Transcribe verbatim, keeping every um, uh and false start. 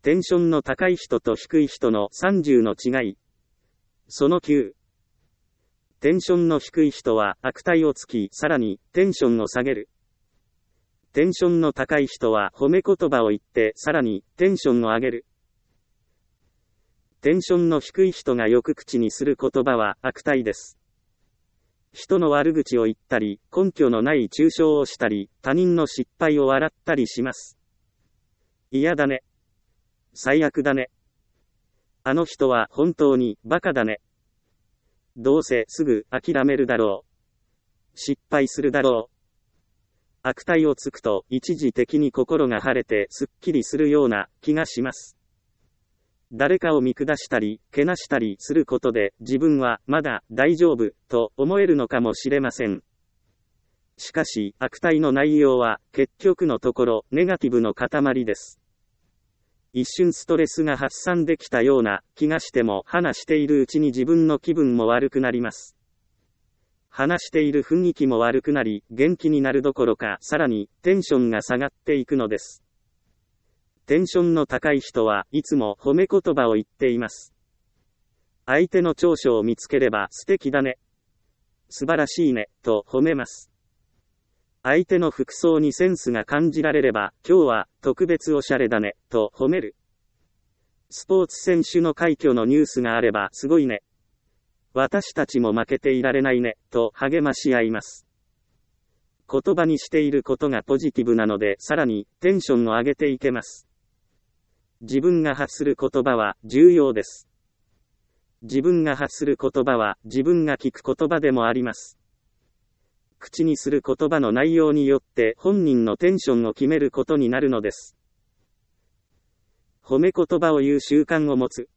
テンションの高い人と低い人のさんじゅうの違い。そのきゅう。テンションの低い人は悪態をつき、さらにテンションを下げる。テンションの高い人は褒め言葉を言って、さらにテンションを上げる。テンションの低い人がよく口にする言葉は悪態です。人の悪口を言ったり、根拠のない中傷をしたり、他人の失敗を笑ったりします。嫌だね。最悪だね。あの人は本当にバカだね。どうせすぐ諦めるだろう。失敗するだろう。悪態をつくと一時的に心が晴れてすっきりするような気がします。誰かを見下したり、けなしたりすることで自分はまだ大丈夫と思えるのかもしれません。しかし悪態の内容は結局のところネガティブの塊です。一瞬ストレスが発散できたような気がしても話しているうちに自分の気分も悪くなります。話している雰囲気も悪くなり元気になるどころかさらにテンションが下がっていくのです。テンションの高い人はいつも褒め言葉を言っています。相手の長所を見つければ素敵だね。素晴らしいねと褒めます。相手の服装にセンスが感じられれば、今日は特別おしゃれだね、と褒める。スポーツ選手の快挙のニュースがあれば、すごいね。私たちも負けていられないね、と励まし合います。言葉にしていることがポジティブなので、さらにテンションを上げていけます。自分が発する言葉は重要です。自分が発する言葉は自分が聞く言葉でもあります。口にする言葉の内容によって本人のテンションを決めることになるのです。褒め言葉を言う習慣を持つ。